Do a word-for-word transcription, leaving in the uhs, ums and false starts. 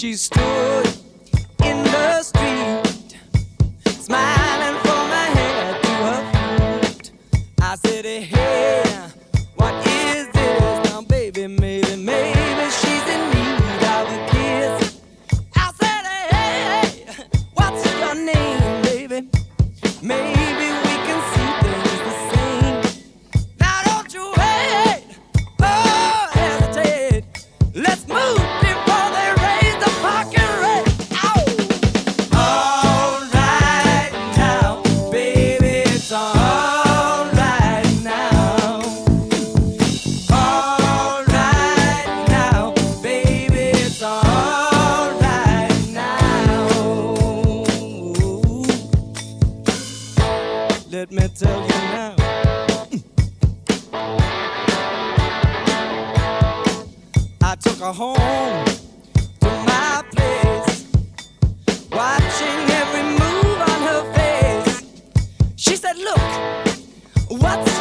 She stood in the street, smiling from her head to her feet. I said, hey, what is this? Now, baby, maybe, maybe she's in need of a kiss. I said, hey, what's your name, baby? Maybe we can see things the same. Now, don't you wait, oh, hesitate. Let's move before they raise the fucking rate. Ow! All right now, baby, it's all right now. All right now, baby, it's all right now. Let me tell you now. I took her home to my place, watching every move on her face. She said, look, what's